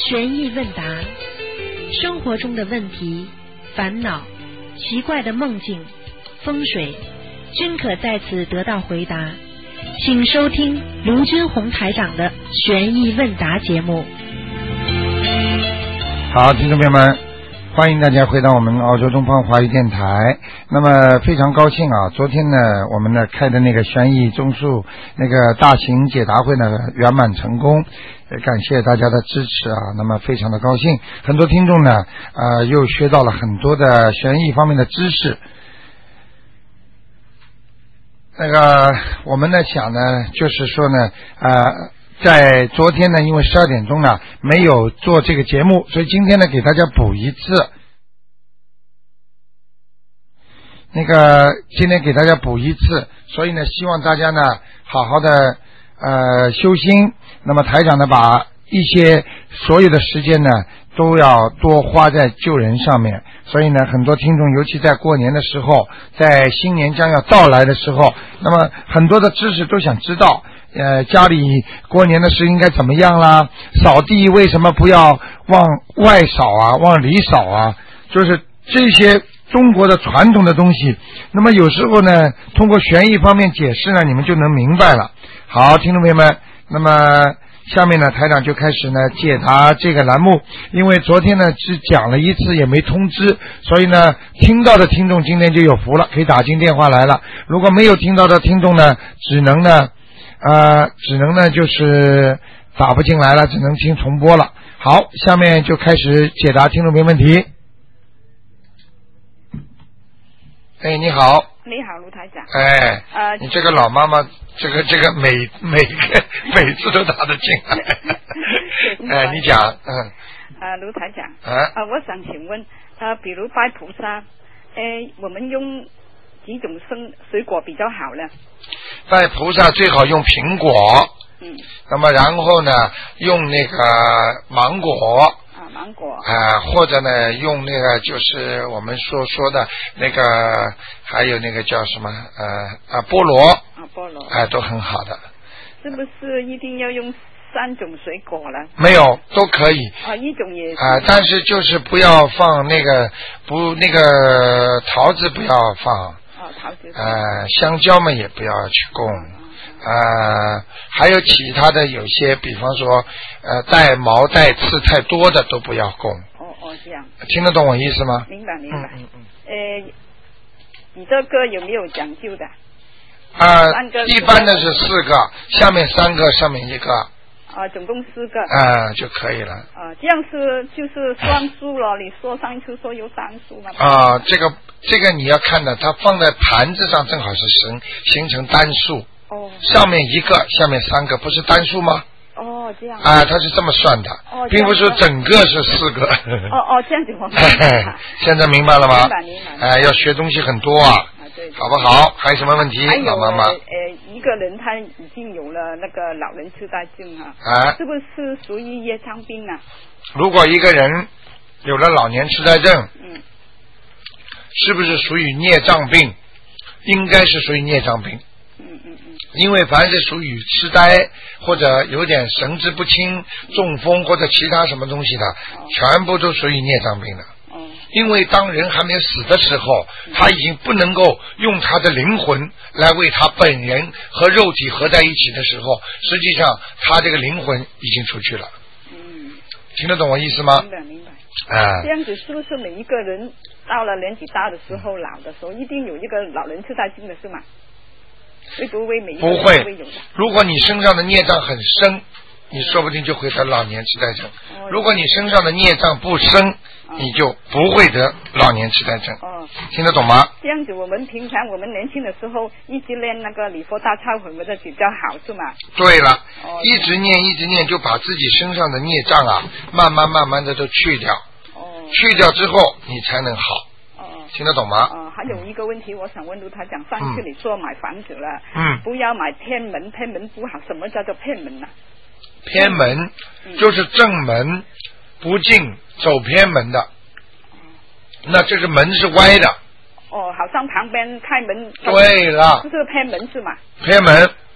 悬疑问答，生活中的问题、烦恼、奇怪的梦境、风水，均可在此得到回答。请收听卢军红台长的悬疑问答节目。 好，听众朋友们，欢迎大家回到我们澳洲东方华语电台。那么非常高兴啊，昨天呢我们呢开的那个悬疑综述那个大型解答会呢圆满成功，感谢大家的支持啊。那么非常的高兴，很多听众呢又学到了很多的悬疑方面的知识。那个我们呢想呢就是说呢在昨天呢因为12点钟呢没有做这个节目，所以今天呢给大家补一次。那个今天给大家补一次，所以呢希望大家呢好好的修心。那么台长呢把一些所有的时间呢都要多花在救人上面，所以呢很多听众尤其在过年的时候，在新年将要到来的时候，那么很多的知识都想知道家里过年的事应该怎么样啦，扫地为什么不要往外扫啊，往里扫啊，就是这些中国的传统的东西。那么有时候呢通过悬疑方面解释呢你们就能明白了。好，听众朋友们，那么下面呢台长就开始呢解答这个栏目。因为昨天呢只讲了一次也没通知，所以呢听到的听众今天就有福了，可以打进电话来了。如果没有听到的听众呢只能呢就是打不进来了，只能听重播了。好，下面就开始解答听众朋友问题。哎，你好。 你好，卢台长。 哎，你这个老妈妈，这个每次都打得进来。哎，你讲， 卢台长。我想请问，比如拜菩萨，我们用几种水果比较好呢？ 拜菩萨最好用苹果。那么然后呢，用那个芒果。 芒果或者呢用那个就是我们说的那个还有那个叫什么菠萝菠萝都很好的。 是不是一定要用3种水果了？ 没有，都可以一种也但是就是不要放那个桃子不要放桃子香蕉嘛也不要去供还有其他的有些比方说带毛带刺太多的都不要供。 这样听得懂我意思吗？ 明白你这个有没有讲究的？ 一般的是4个，下面3个，上面1个总共4个就可以了。 这样就是双数了。你说上次说有单数嘛？ 这个你要看的，它放在盘子上正好是形成单数。上面1个，下面3个，不是单数吗？ 这样它是这么算的，并不是整个是4个。 这样子我明白。 现在明白了吗？ 明白。 要学东西很多对，好不好？还有什么问题？老妈妈。 一个人他已经有了那个老人痴呆症是不是属于业障病啊？如果一个人有了老年痴呆症，是不是属于孽障病？应该是属于孽障病。因为凡是属于痴呆或者有点神志不清、中风或者其他什么东西的，全部都属于孽障病的。因为当人还没有死的时候，他已经不能够用他的灵魂来为他本人和肉体合在一起的时候，实际上他这个灵魂已经出去了。听得懂我意思吗？ 明白。这样子是不是每一个人到了年纪大的时候、老的时候，一定有一个老人痴呆症的是吗？会不会每一个人都会有的？ 如果你身上的孽障很深，你说不定就会得老年痴呆症。如果你身上的孽障不深，你就不会得老年痴呆症。听得懂吗？ 这样子我们平常我们年轻的时候一直练那个礼佛大忏悔文的比较好是吗？ 对了，一直念就把自己身上的孽障慢慢的都去掉。去掉之后你才能好。听得懂吗？ 还有一个问题我想问卢台长，上次你说买房子了不要买偏门，偏门不好。什么叫做偏门呢？ 偏门就是正门不进走偏门的。那这个门是歪的。 好像旁边开门。 对了， 这是偏门是吗？ 偏门。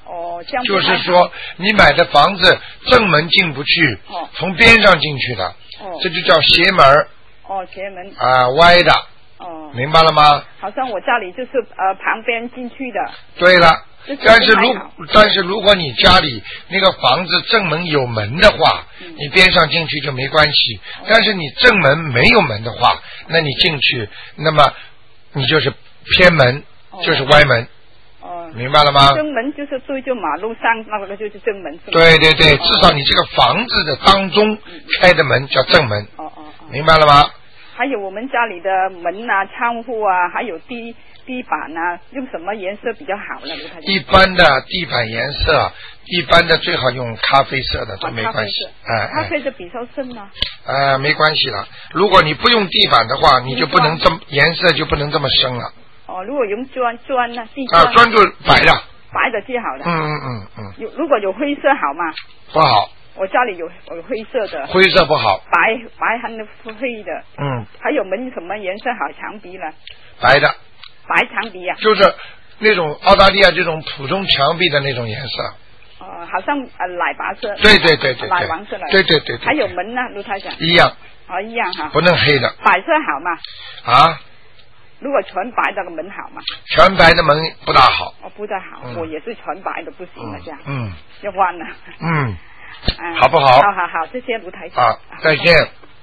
这样就是说你买的房子正门进不去，从边上进去的，这就叫邪门。 邪门啊，歪的。明白了吗？ 好像我家里就是旁边进去的。 对了，但是如果你家里那个房子正门有门的话，你边上进去就没关系。但是你正门没有门的话，那你进去，那么你就是偏门，就是歪门。明白了吗？ 正门就是对着马路上那个就是正门。 对对对，至少你这个房子的当中开的门叫正门。明白了吗？ 还有我们家里的门啊、窗户啊，还有地板啊，用什么颜色比较好呢？ 一般的地板颜色，一般的最好用咖啡色的都没关系。 咖啡色比较深吗？ 没关系了。如果你不用地板的话，你就不能这么颜色就不能这么深了。 如果用砖呢？ 砖就白的。 白的最好的。如果有灰色好吗？ 不好。 我家里有灰色的。灰色不好。 白和灰的。还有门什么颜色好？墙壁呢？ 白的。 白墙壁啊。 就是那种澳大利亚这种普通墙壁的那种颜色。 好像奶白色。 对。 奶黄色的。 对。 还有门呢，卢台长。 一样。 一样哈。 不能黑的。 白色好吗？如果全白的门好吗？ 全白的门不大好。 不大好，我也是全白的不行了，这样。要换了。 好不好？ 好，谢谢卢台长。 再见。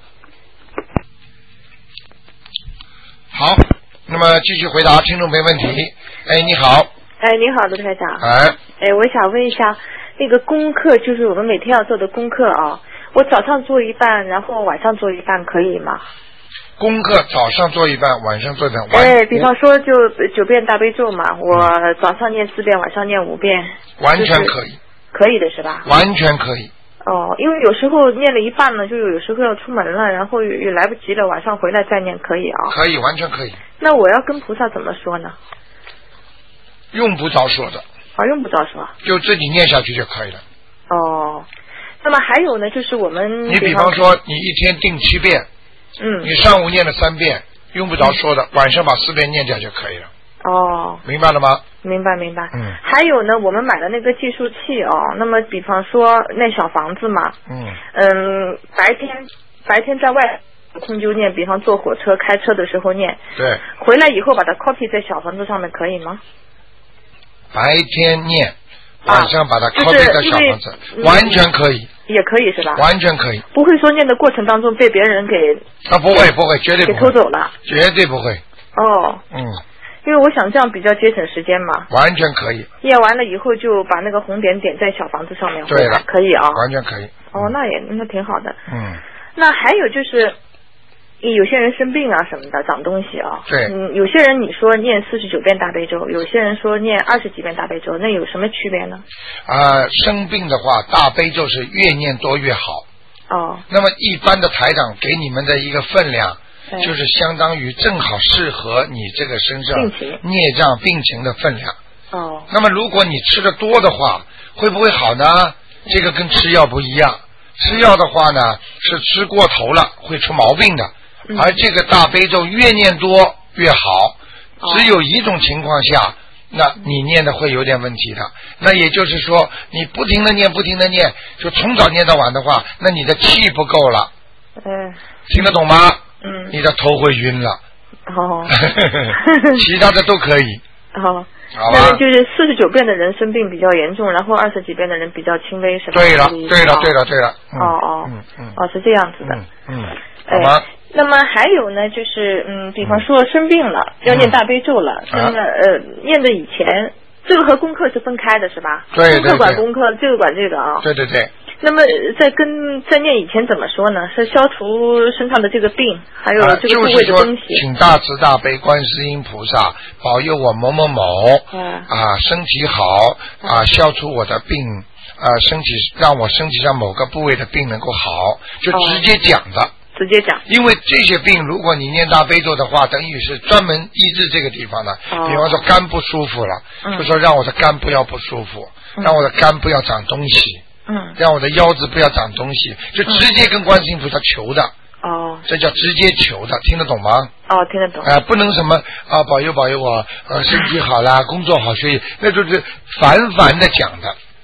好，那么继续回答听众没问题。你好。 你好，卢台长。我想问一下，那个功课就是我们每天要做的功课啊，我早上做一半，然后晚上做一半，可以吗？ 功课早上做一半，晚上做一半。 比方说就9遍大悲咒嘛，我早上念4遍，晚上念5遍。 完全可以。 可以的是吧？ 完全可以。 因为有时候念了一半呢，就有时候要出门了，然后也来不及了，晚上回来再念，可以啊？ 可以，完全可以。 那我要跟菩萨怎么说呢？ 用不着说的。 用不着说。 就自己念下去就可以了。 那么还有呢，就是我们你比方说你一天定7遍。你上午念了3遍，用不着说的，晚上把4遍念掉就可以了。明白了吗？ 明白。还有呢，我们买的那个计数器那么比方说那小房子嘛，白天在外空就念，比方坐火车开车的时候念， 对， 回来以后把它 copy 在小房子上面可以吗？ 白天念，晚上把它 copy 在小房子，完全可以。 也可以是吧？ 完全可以。 不会说念的过程当中被别人给不会，绝对不会。 给偷走了。 绝对不会。 因为我想这样比较节省时间嘛。 完全可以。 念完了以后就把那个红点点在小房子上面。 对了， 可以啊。 完全可以。 那挺好的。那还有就是有些人生病啊什么的，长东西啊。 对。 有些人你说念49遍大悲咒，有些人说念20几遍大悲咒，那有什么区别呢？ 生病的话，大悲咒是越念多越好。那么一般的台长给你们的一个分量，就是相当于正好适合你这个身上孽障病情的分量。那么如果你吃的多的话，会不会好呢？这个跟吃药不一样。吃药的话呢，是吃过头了会出毛病的。而这个大悲咒越念多越好，只有一种情况下，那你念的会有点问题的。那也就是说，你不停的念，就从早念到晚的话，那你的气不够了。听得懂吗？你的头会晕了。其他的都可以。 好吧，就是49遍的人生病比较严重，然后20几遍的人比较轻微，是吧？ 对了。 是这样子的。 好吧。 那么还有呢，就是比方说生病了，要念大悲咒了，那么念的以前，这个和功课是分开的，是吧？ 对。 功课管功课，这个管这个啊。 对。 那么在念以前怎么说呢？是消除身上的这个病，还有这个部位的东西。 请大慈大悲观世音菩萨保佑我某某某身体好消除我的病让我身体上某个部位的病能够好，就直接讲的。 直接讲。因为这些病如果你念大悲咒的话，等于是专门医治这个地方的。比方说肝不舒服了，就说让我的肝不要不舒服，让我的肝不要长东西，让我的腰子不要长东西，就直接跟观世音菩萨求的。这叫直接求的，听得懂吗？ 听得懂。 不能什么保佑我身体好啦，工作好，所以那就是凡的讲的。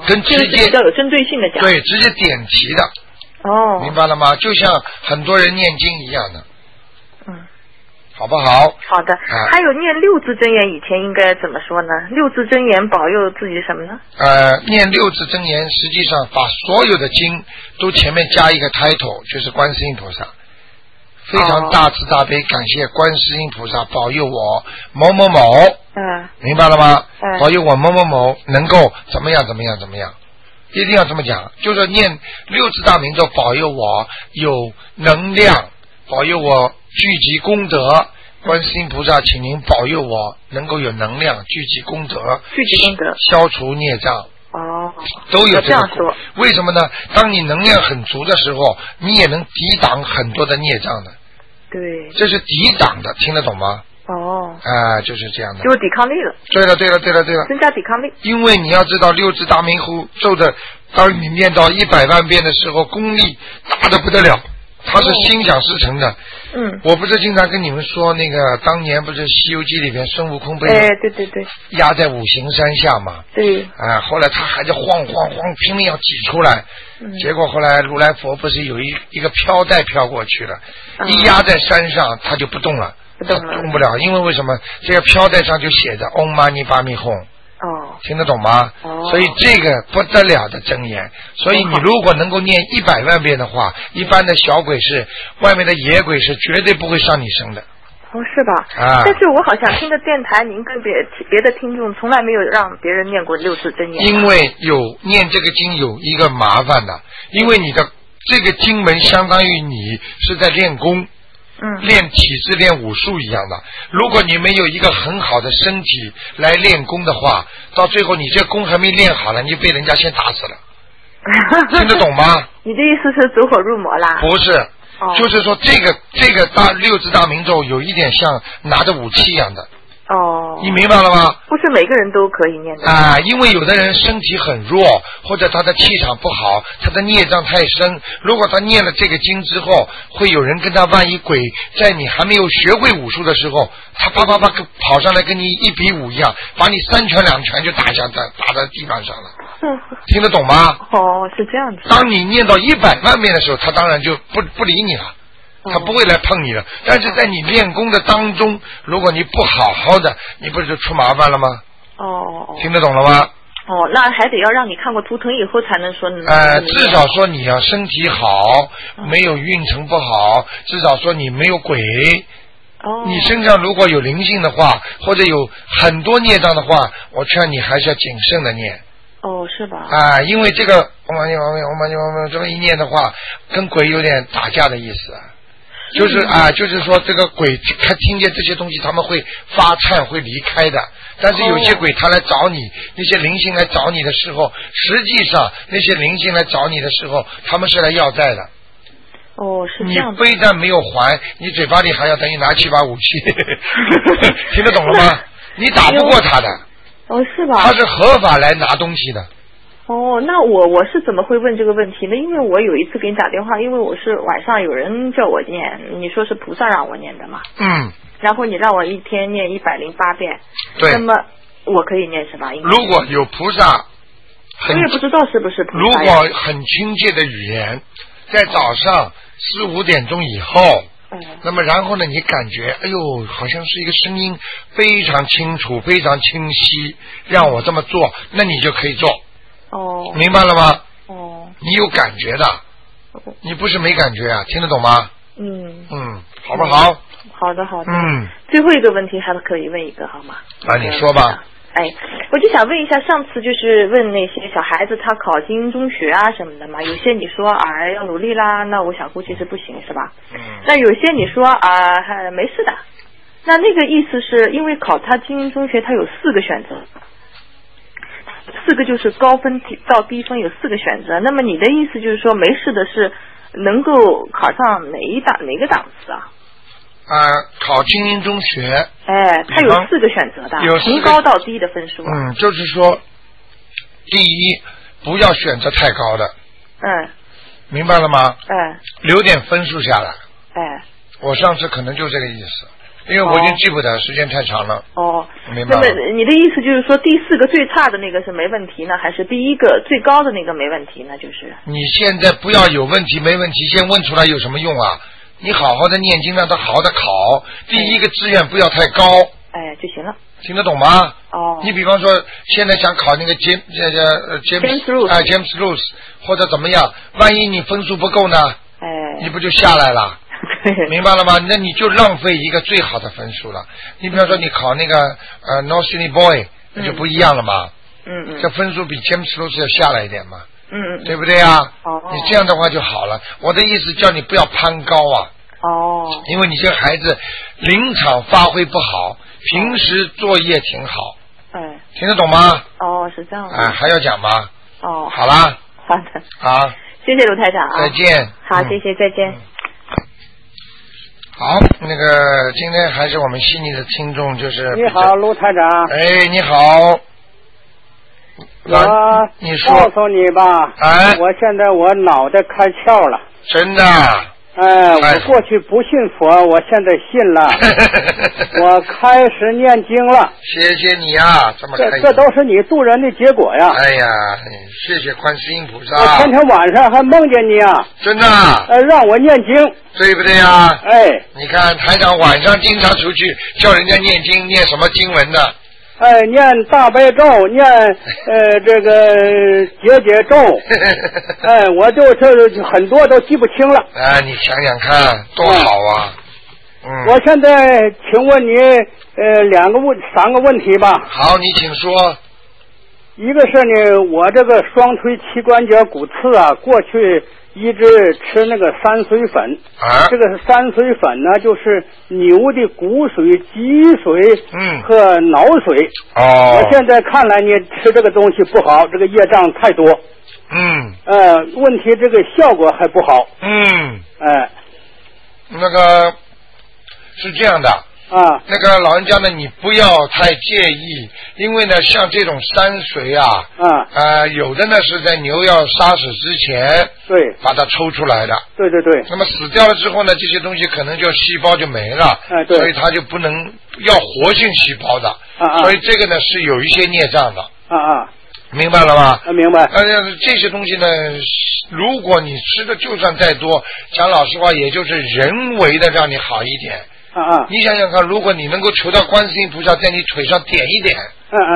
跟直接比较有针对性的讲。 对，直接点题的。 哦。 明白了吗？就像很多人念经一样的。 嗯。 好不好？ 好的。还有念六字真言以前应该怎么说呢？六字真言保佑自己什么呢？ 念六字真言，实际上把所有的经都前面加一个 title， 就是观世音菩萨。非常大慈大悲，感谢观世音菩萨保佑我某某某。明白了吗？保佑我某某某能够怎么样怎么样怎么样，一定要这么讲。就是念六字大明咒，保佑我有能量，保佑我聚集功德。观世音菩萨，请您保佑我能够有能量，聚集功德，消除孽障。都有这个功。为什么呢？当你能量很足的时候，你也能抵挡很多的孽障的。 对。 这是抵挡的，听得懂吗？就是这样的。 就是抵抗力了。 对了。 增加抵抗力。 因为你要知道六字大明咒的，当你念到100万遍的时候，功力大得不得了。他是心想事成的。我不是经常跟你们说那个当年不是《西游记》里边孙悟空被对压在五行山下嘛？ 对。 后来他还在晃，拼命要挤出来。结果后来如来佛不是有一个飘带飘过去了，一压在山上他就不动了，他动不了，因为为什么？这个飘带上就写着 Om Mani Padme Hum。听得懂吗？所以这个不得了的真言，所以你如果能够念100万遍的话，一般的小鬼是外面的野鬼是绝对不会上你身的。 是吧？但是我好像听的电台，您跟别的听众从来没有让别人念过六字真言。 因为有念这个经有一个麻烦的，因为你的这个经文相当于你是在练功。练体质练武术一样的，如果你没有一个很好的身体来练功的话，到最后你这功还没练好了，你就被人家先打死了。听得懂吗？ 你的意思是走火入魔啦？ 不是，就是说这个六字大明咒有一点像拿着武器一样的。你明白了吗？ 不是每个人都可以念的。 因为有的人身体很弱，或者他的气场不好，他的孽障太深。如果他念了这个经之后，会有人跟他，万一鬼在你还没有学会武术的时候，他啪跑上来跟你1比5一样，把你3拳2拳就打在地板上了。听得懂吗？ 是这样子。 当你念到100万遍的时候，他当然就不理你了。他不会来碰你的，但是在你练功的当中，如果你不好好的，你不是就出麻烦了吗？听得懂了吗？ 那还得要让你看过图腾以后才能说。 至少说你要身体好，没有运程不好，至少说你没有鬼。你身上如果有灵性的话，或者有很多孽障的话，我劝你还是要谨慎的念。 是吧？ 因为这个我这么一念的话，跟鬼有点打架的意思。就是说这个鬼他听见这些东西他们会发颤会离开的，但是有些鬼他来找你，那些灵性来找你的时候，实际上那些灵性来找你的时候，他们是来要债的。 是这样。 你非但没有还，你嘴巴里还要等于拿起把武器。听得懂了吗？你打不过他的。 是吧？ 他是合法来拿东西的。 那我是怎么会问这个问题呢？因为我有一次给你打电话，因为我是晚上有人叫我念，你说是菩萨让我念的嘛。然后你让我一天念108遍。对。那么我可以念是吧？ 如果有菩萨， 我也不知道是不是菩萨。 如果很亲切的语言，在早上4、5点钟以后。那么然后呢，你感觉哎呦好像是一个声音非常清楚非常清晰，让我这么做，那你就可以做。明白了吗？你有感觉的，你不是没感觉啊，听得懂吗？好不好？ 好的。最后一个问题还可以问一个好吗？ 你说吧。 我就想问一下，上次就是问那些小孩子他考精英中学啊什么的嘛，有些你说要努力啦，那我想估计是不行是吧？那有些你说还没事的，那个意思是因为考他精英中学他有4个选择，4个就是高分到低分有4个选择，那么你的意思就是说没事的是能够考上哪个档次啊？ 考精英中学， 它有4个选择的，从高到低的分数。 就是说，第一，不要选择太高的。明白了吗？留点分数下来。我上次可能就这个意思。 因为我已经记不得，时间太长了。 哦， 明白了。 那么你的意思就是说，第4个最差的那个是没问题呢，还是第1个最高的那个没问题呢？就是你现在不要有问题没问题，先问出来有什么用啊？你好好的念经，让他好好的考，第1个志愿不要太高， 就行了。 听得懂吗？ 哦。 你比方说，现在想考那个James Lewis 或者怎么样，万一你分数不够呢？你不就下来了？明白了吗？那你就浪费一个最好的分数了。你比方说你考那个North Sydney Boy， 那就不一样了嘛。这分数比 James Lewis 要下来一点嘛。对不对啊？你这样的话就好了。我的意思叫你不要攀高啊。因为你这个孩子临场发挥不好，平时作业挺好。听得懂吗？ 是这样的。 还要讲吗？好啦。 好的。 好。 谢谢卢台长啊。 再见。 好，谢谢，再见。 好，那个今天还是我们悉尼的听众，就是你好，卢台长。 你好。 你说。告诉你吧，我现在我脑袋开窍了。 真的。 我过去不信佛，我现在信了。我开始念经了。 谢谢你啊，这么开心。 这都是你渡人的结果呀。 哎呀，谢谢观世音菩萨。 我前天晚上还梦见你啊。 真的。 让我念经。 对不对啊？你看台长晚上经常出去叫人家念经，念什么经文呢？ 念大悲咒，念这个解咒，我就是很多都记不清了。 你想想看，多好啊！ 我现在请问你3个问题吧。 好，你请说。 一个是呢，我这个双腿膝关节骨刺啊，过去一直吃那个山水粉。这个山水粉呢，就是牛的骨髓、脊髓和脑髓。我现在看来呢，吃这个东西不好，这个业障太多。问题这个效果还不好。 那个是这样的。那个老人家呢，你不要太介意，因为呢，像这种山水啊，有的呢是在牛要杀死之前，把它抽出来的， 对。 那么死掉了之后呢，这些东西可能就细胞就没了，所以它就不能要活性细胞的，所以这个呢是有一些孽障的，明白了吗？ 明白。 这些东西呢，如果你吃的就算再多，讲老实话，也就是人为的让你好一点。你想想看，如果你能够求到观世音菩萨在你腿上点一点，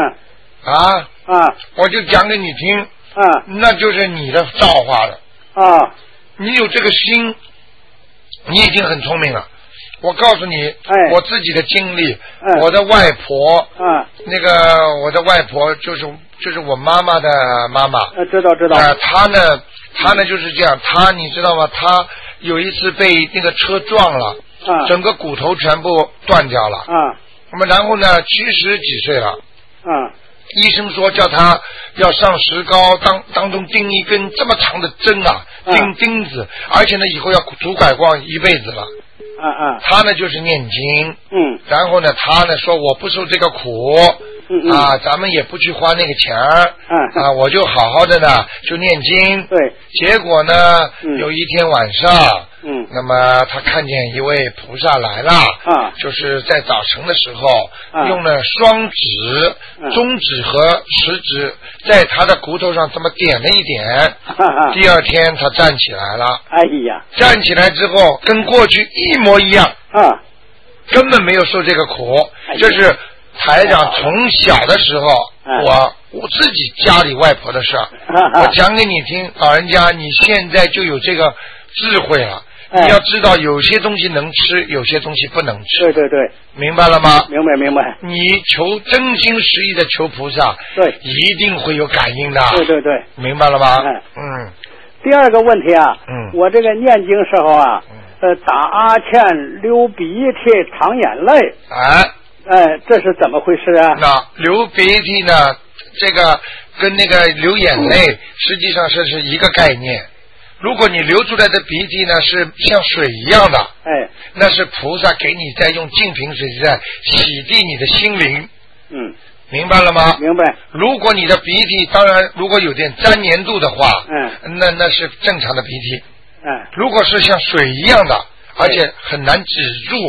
我就讲给你听，那就是你的造化了。你有这个心，你已经很聪明了。我告诉你，我自己的经历，我的外婆，那个我的外婆就是我妈妈的妈妈， 知道。 她呢就是这样，你知道吗？她有一次被那个车撞了。整个骨头全部断掉了。那么然后呢，70几岁了。医生说叫他要上石膏，当中钉一根这么长的针啊，钉子，而且呢以后要拄拐杖一辈子了。他呢就是念经。然后呢他呢说我不受这个苦。咱们也不去花那个钱儿。我就好好的呢就念经。结果呢，有一天晚上。那么他看见一位菩萨来了，就是在早晨的时候，用了双指、中指和食指在他的骨头上这么点了一点。第二天他站起来了。站起来之后跟过去一模一样。根本没有受这个苦。这是台长从小的时候，我自己家里外婆的事儿，我讲给你听。老人家，你现在就有这个智慧了。你要知道，有些东西能吃，有些东西不能吃。 对， 明白了吗？ 明白。 你求真心实意的求菩萨，一定会有感应的。 对， 明白了吗？ 第二个问题啊，我这个念经时候啊，打哈欠、流鼻涕、淌眼泪。这是怎么回事啊？ 那流鼻涕呢？这个跟那个流眼泪，实际上是一个概念。如果你流出来的鼻涕呢是像水一样的，那是菩萨给你在用净瓶水在洗涤你的心灵。明白了吗？ 明白。 如果你的鼻涕，当然如果有点沾黏度的话，那是正常的鼻涕。如果是像水一样的，而且很难止住，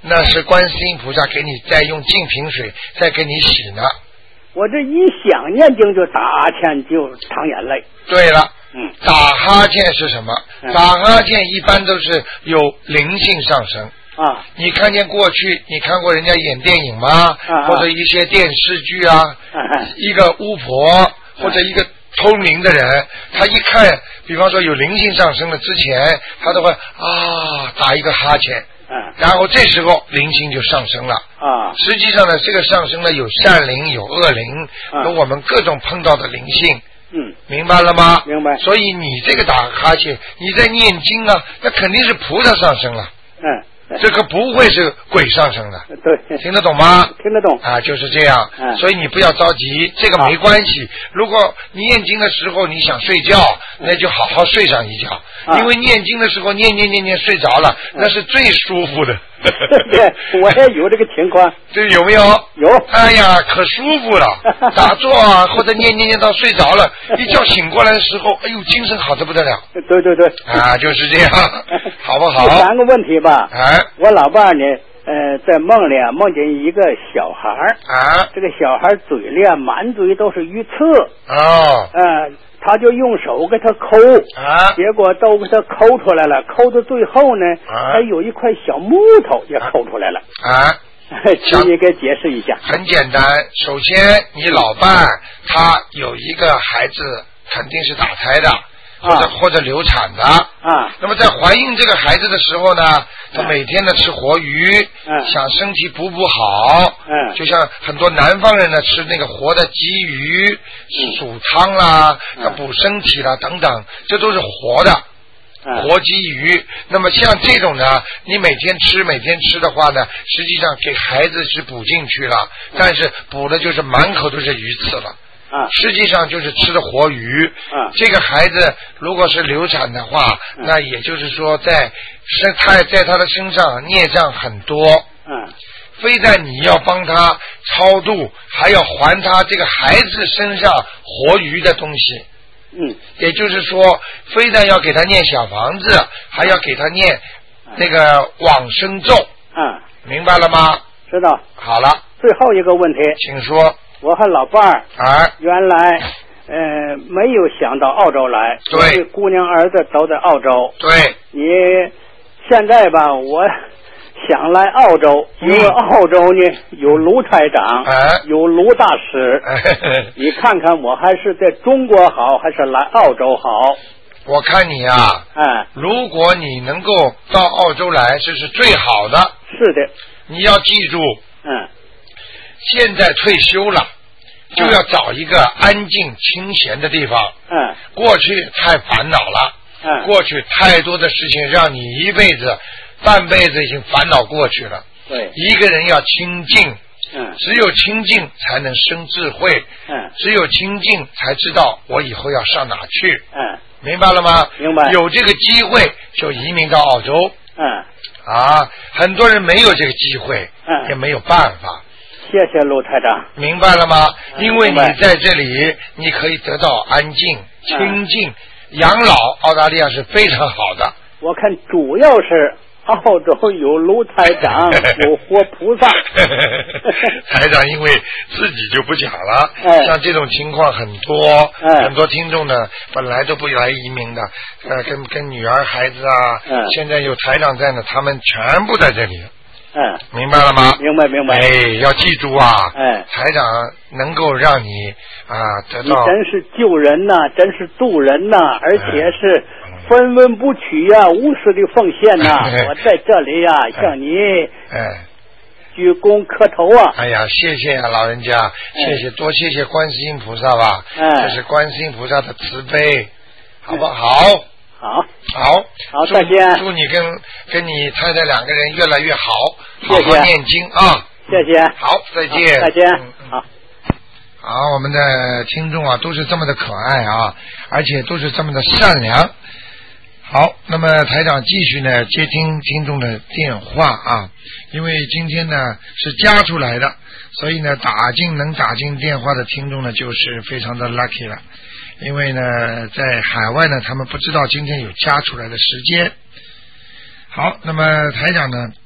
那是观世音菩萨给你在用净瓶水在给你洗呢。 我这一想念经就打哈欠就淌眼泪。 对了，打哈欠是什么？打哈欠一般都是有灵性上升。 啊， 你看见过去你看过人家演电影吗？或者一些电视剧啊，一个巫婆或者一个通灵的人，他一看比方说有灵性上升了之前，他都会打一个哈欠，然后这时候灵性就上升了。实际上呢，这个上升呢有善灵有恶灵，有我们各种碰到的灵性。明白了吗？ 明白。 所以你这个打哈欠，你在念经啊，那肯定是菩萨上升了。这个不会是鬼上升的。 对， 听得懂吗？ 听得懂啊，就是这样。所以你不要着急，这个没关系。如果你念经的时候你想睡觉，那就好好睡上一觉。因为念经的时候念睡着了，那是最舒服的。 对，我也有这个情况。 对，有没有？ 有。 哎呀，可舒服了。打坐啊，或者念到睡着了，一觉醒过来的时候，哎呦，精神好得不得了。 对。 啊，就是这样，好不好？ 第三个问题吧。我老伴呢，在梦里梦见一个小孩这个小孩嘴里满嘴都是鱼刺。他就用手给他抠，结果都给他抠出来了，抠到最后呢，还有一块小木头也抠出来了。请你给解释一下。 很简单，首先你老伴他有一个孩子，肯定是打胎的。或者流产的那么在怀孕这个孩子的时候呢，他每天呢吃活鱼，想身体补好，就像很多南方人呢吃那个活的鲫鱼，煮汤啦，补身体啦等等，这都是活的活鲫鱼。那么像这种呢，你每天吃的话呢，实际上给孩子是补进去了，但是补的就是满口都是鱼刺了。实际上就是吃的活鱼。这个孩子如果是流产的话，那也就是说在他的身上孽障很多。非但你要帮他超度，还要还他这个孩子身上活鱼的东西。也就是说，非但要给他念小房子，还要给他念那个往生咒。明白了吗？ 知道。 好了。 最后一个问题。 请说。 我和老伴儿原来没有想到澳洲来， 对， 姑娘儿子都在澳洲。 对， 你现在吧，我想来澳洲，因为澳洲呢有卢台长，有卢大师，你看看我还是在中国好，还是来澳洲好？ 我看你啊，如果你能够到澳洲来，这是最好的。 是的， 你要记住，现在退休了，就要找一个安静清闲的地方。过去太烦恼了，过去太多的事情让你一辈子、半辈子已经烦恼过去了。 对， 一个人要清静，只有清静才能生智慧，只有清静才知道我以后要上哪去。明白了吗？ 明白。 有这个机会就移民到澳洲。很多人没有这个机会，也没有办法。 谢谢陆台长。 明白了吗？因为你在这里，你可以得到安静、清静、养老。澳大利亚是非常好的。 我看主要是澳洲有卢台长，有活菩萨。 台长因为自己就不讲了，像这种情况很多，很多听众呢本来都不来移民的，跟女儿孩子啊，现在有台长在呢，他们全部在这里。明白了吗？ 明白。 要记住啊，台长能够让你得到。 你真是救人呐，真是渡人呐，而且是分文不取呀，无私的奉献呐。我在这里呀，向你鞠躬磕头啊！ 哎呀，谢谢啊，老人家，谢谢，多谢谢观世音菩萨吧。这是观世音菩萨的慈悲，好不好？好， 再见。 祝你跟你太太两个人越来越好， 谢谢， 好好念经啊！ 谢谢。 好，再见。 再见。 好，我们的听众啊，都是这么的可爱啊，而且都是这么的善良。好，那么台长继续呢接听众的电话啊，因为今天呢是加出来的，所以呢能打进电话的听众呢就是非常的 lucky 了。因为呢在海外呢他们不知道今天有加出来的时间。好，那么台长呢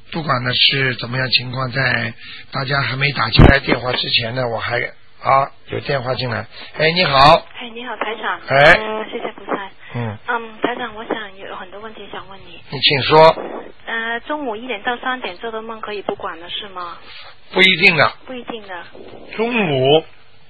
不管呢是怎么样情况，在大家还没打进来电话之前呢，我还有电话进来。哎，你好。 哎，你好，台长。 哎。 谢谢菩萨。台长，我想有很多问题想问你。 你请说。 中午1点到3点做的梦可以不管的是吗？ 不一定的。 不一定的。 中午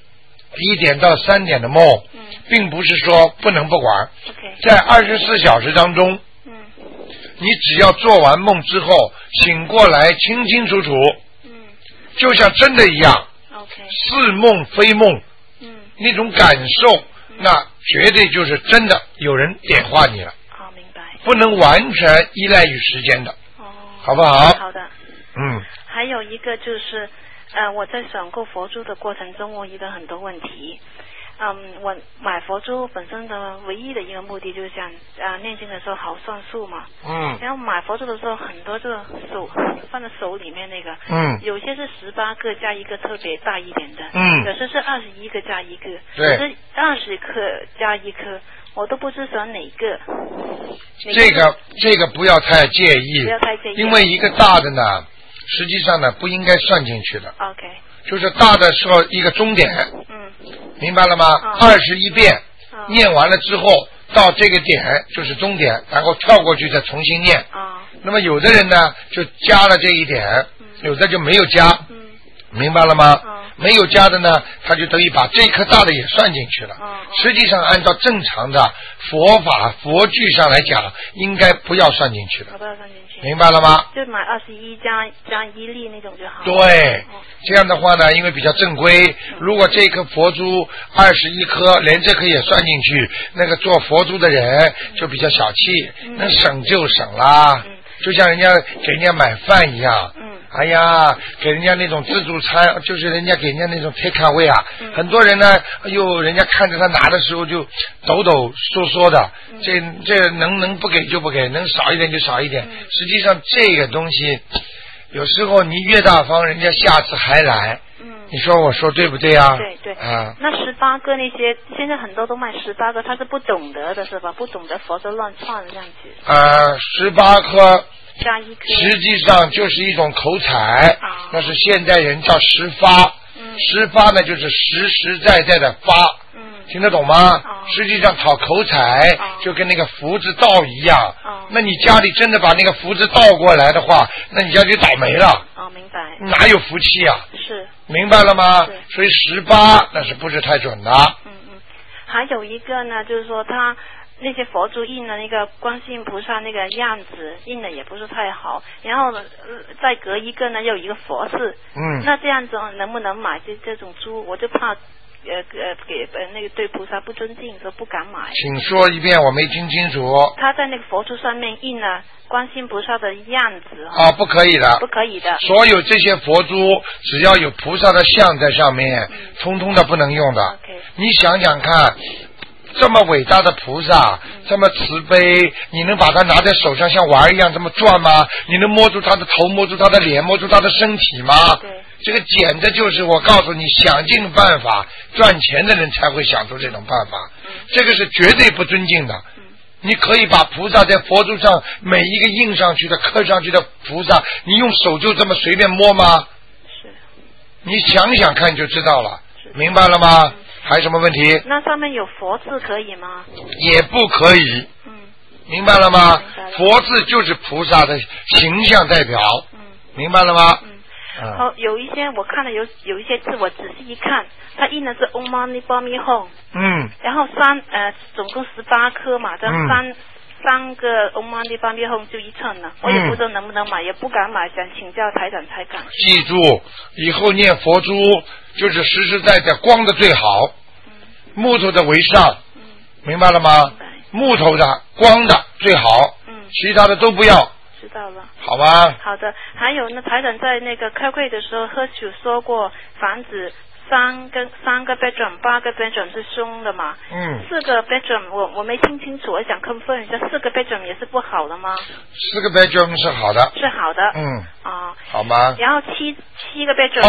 1点到3点的梦，并不是说不能不管。 Okay. 在24小时当中，你只要做完梦之后醒过来，清清楚楚，就像真的一样。似梦非梦，那种感受，那绝对就是真的有人点化你了。 明白。 不能完全依赖于时间的。好不好？ 好的。还有一个就是，我在选购佛珠的过程中，我遇到很多问题。我买佛珠本身的唯一的一个目的就是想念经的时候好算数嘛。然后买佛珠的时候，很多这个手放在手里面那个，有些是18个加一个特别大一点的，有些是21个加一个，有些20颗加一颗，我都不知道哪个。 这个不要太介意， 不要太介意， 因为一个大的呢，实际上呢不应该算进去的。 OK。 就是大的时候一个终点。明白了吗？21遍念完了之后，到这个点就是终点，然后跳过去再重新念。那么有的人呢就加了这一点，有的就没有加。明白了吗？没有加的呢，他就等于把这颗大的也算进去了。实际上按照正常的佛法佛句上来讲，应该不要算进去的。 不要算进去。 明白了吗？ 就买21加1粒那种就好。 对，这样的话呢，因为比较正规。如果这颗佛珠21颗，连这颗也算进去，那个做佛珠的人就比较小气，能省就省啦。就像人家给人家买饭一样。哎呀，给人家那种自助餐，就是人家给人家那种 take away 啊，很多人呢，哎呦，人家看着他拿的时候就抖抖嗦嗦的，这能不给就不给，能少一点就少一点。实际上这个东西，有时候你越大方，人家下次还来。你说我说对不对啊？ 对。那18个那些，现在很多都卖18个，他是不懂得的是吧？不懂得佛就乱窜这样子。 18颗。 加一颗， 实际上就是一种口彩，那是现代人叫实发。实发呢就是实实在在的发。听得懂吗？实际上讨口彩，就跟那个福字倒一样。那你家里真的把那个福字倒过来的话，那你家就倒霉了。 明白。 哪有福气啊？ 是。 明白了吗？所以18那是不是太准的？ 还有一个呢，就是说他那些佛珠印的那个观世音菩萨那个样子印的也不是太好，然后再隔一个呢又有一个佛字。那这样子能不能买这种珠？我就怕给那个对菩萨不尊敬，所以不敢买。 请说一遍，我没听清楚。 他在那个佛珠上面印了观世音菩萨的样子。 不可以的。 不可以的。 所有这些佛珠只要有菩萨的像在上面，通通的不能用的。你想想看，这么伟大的菩萨，这么慈悲，你能把它拿在手上像玩一样这么转吗？你能摸住他的头，摸住他的脸，摸住他的身体吗？这个简直就是我告诉你，想尽办法赚钱的人才会想出这种办法。这个是绝对不尊敬的。你可以把菩萨在佛珠上每一个印上去的刻上去的菩萨，你用手就这么随便摸吗？ 是。 你想想看就知道了。明白了吗？还有什么问题？ 那上面有佛字可以吗？ 也不可以。明白了吗？佛字就是菩萨的形象代表。明白了吗？ 有一些我看了有一些字，我仔细一看，它印的是 Om Mani Padme Hum。然后总共18颗嘛，这三个 Om Mani Padme Hum 就一称了。我也不知道能不能买，也不敢买，想请教台长才敢。 记住，以后念佛珠就是实实在在光的最好，木头的为上。明白了吗？木头的光的最好，其他的都不要。 知道了。 好吧。 好的。还有呢，台长在那个开会的时候喝酒说过，房子3个 bedroom 8个 bedroom 是凶的嘛？4个 bedroom 我没听清楚，我想confirm一下，4个 bedroom 也是不好的吗 ？4个 bedroom 是好的。 是好的。 好吗？ 然后7个 bedroom。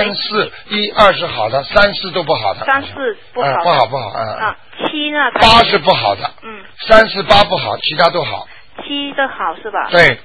3、4、1、2是好的，3、4都不好的。 3、4不好的。 不好。 7呢 ？8是不好的。3、4、8不好，其他都好。 7的好是吧？ 对。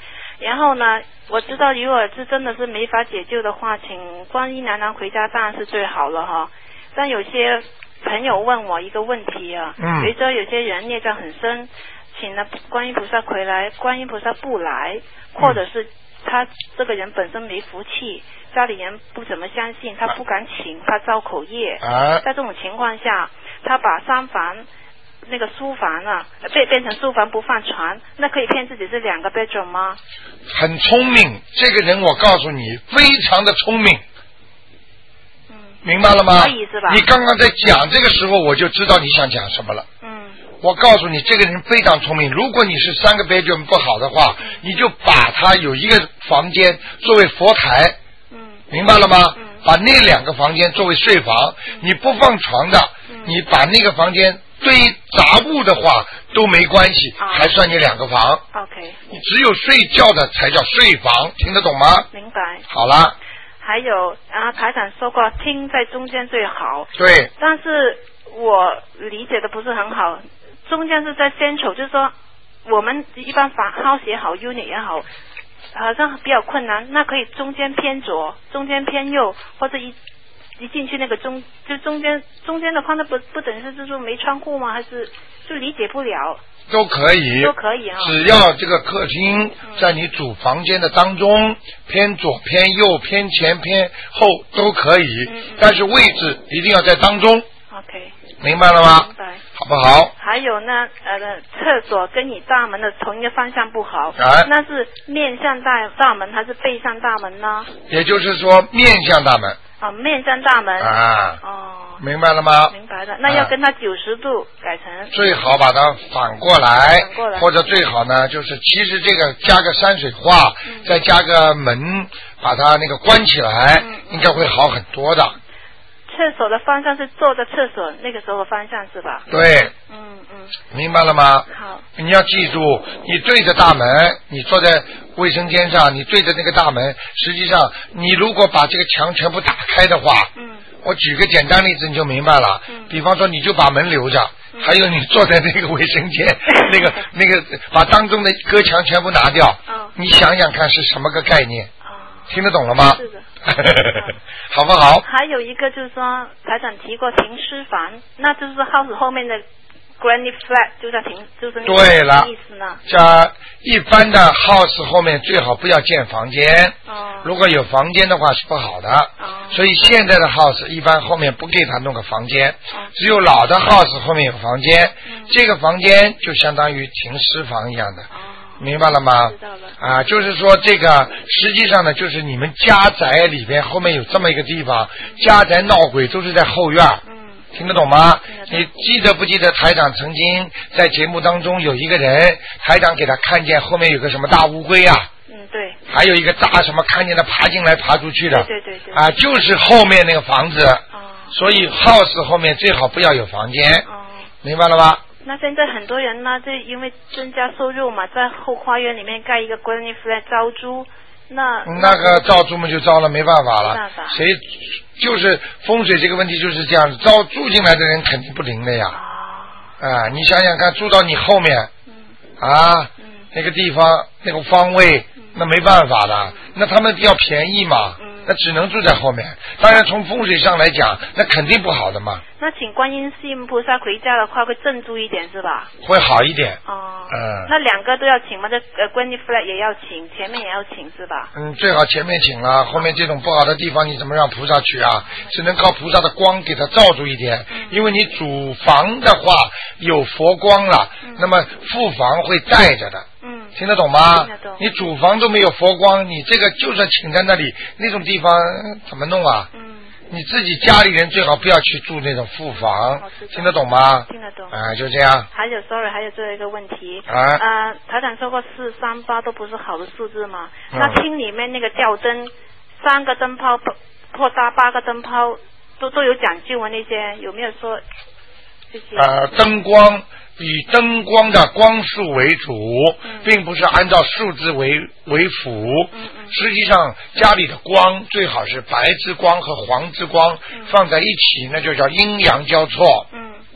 然后呢，我知道如果是真的是没法解救的话，请观音娘娘回家当然是最好了哈。但有些朋友问我一个问题啊，比如说有些人孽障很深，请了观音菩萨回来，观音菩萨不来，或者是他这个人本身没福气，家里人不怎么相信，他不敢请，他造口业。在这种情况下，他把三房那个书房啊变成书房不放床，那可以骗自己是2个 bedroom 吗？ 很聪明，这个人我告诉你非常的聪明。明白了吗？ 可以是吧？ 你刚刚在讲这个时候，我就知道你想讲什么了。我告诉你，这个人非常聪明。如果你是3个 bedroom 不好的话，你就把他有一个房间作为佛台。明白了吗？把那2个房间作为睡房，你不放床的，你把那个房间堆杂物的话都没关系，还算你2个房。 OK。 你只有睡觉的才叫睡房，听得懂吗？ 明白。 好了。 还有台长说过厅在中间最好。 对。 但是我理解的不是很好，中间是在central，就是说我们一般house也好 unit 也好，好像比较困难，那可以中间偏左，中间偏右，或者一进去那个中间的话，那不等于是就是没窗户吗？还是就理解不了？ 都可以， 都可以啊。 只要这个客厅在你主房间的当中，偏左偏右偏前偏后都可以，但是位置一定要在当中。 OK。 明白了吗？ 明白。 好不好？ 还有呢，厕所跟你大门的同一个方向不好，那是面向大门还是背向大门呢？也就是说面向大门。面向大门。明白了吗？明白了。那要跟它90度改成。最好把它反过来，或者最好呢，就是其实这个加个山水画，再加个门，把它那个关起来，应该会好很多的。厕所的方向是坐在厕所那个时候的方向是吧？对。明白了吗？好。你要记住，你对着大门，你坐在卫生间上，你对着那个大门，实际上你如果把这个墙全部打开的话，我举个简单例子你就明白了。比方说你就把门留着，还有你坐在那个卫生间，那个把当中的隔墙全部拿掉，你想想看是什么个概念？听得懂了吗？是的。好不好？还有一个就是说，台长提过停尸房，那就是 house 后面的 granny flat 就在停，就是那个意思呢。像一般的 house 后面最好不要建房间，如果有房间的话是不好的。所以现在的 house 一般后面不给他弄个房间，只有老的 house 后面有房间，这个房间就相当于停尸房一样的。明白了吗？知道了。就是说这个实际上呢，就是你们家宅里边后面有这么一个地方，家宅闹鬼都是在后院。听得懂吗？你记得不记得台长曾经在节目当中有一个人，台长给他看见后面有个什么大乌龟啊？对。还有一个大什么看见他爬进来爬出去的？对。就是后面那个房子。所以 house 后面最好不要有房间。明白了吗？那现在很多人呢，就因为增加收入嘛，在后花园里面盖一个 granny flat 招租，那个招租嘛就招了，没办法了。谁就是风水这个问题就是这样子，招住进来的人肯定不灵的呀。你想想看，住到你后面，那个地方那个方位，那没办法的，那他们比较便宜嘛。那只能住在后面，当然从风水上来讲，那肯定不好的嘛。那请观音菩萨回家的话，会镇住一点是吧？会好一点。那2个都要请吗？这观音 flat 也要请，前面也要请是吧？最好前面请了，后面这种不好的地方你怎么让菩萨去啊？只能靠菩萨的光给它照住一点，因为你主房的话有佛光了，那么副房会带着的。听得懂吗？听得懂。你主房都没有佛光，你这个就算请在那里，那种地方怎么弄啊？你自己家里人最好不要去住那种副房，听得懂吗？听得懂。就这样。还有最后一个问题。台长说过438都不是好的数字嘛？那厅里面那个吊灯，3个灯泡或8个灯泡都有讲究啊，那些有没有说这些？灯光。以灯光的光数为主，并不是按照数字为辅。实际上家里的光最好是白之光和黄之光放在一起，那就叫阴阳交错。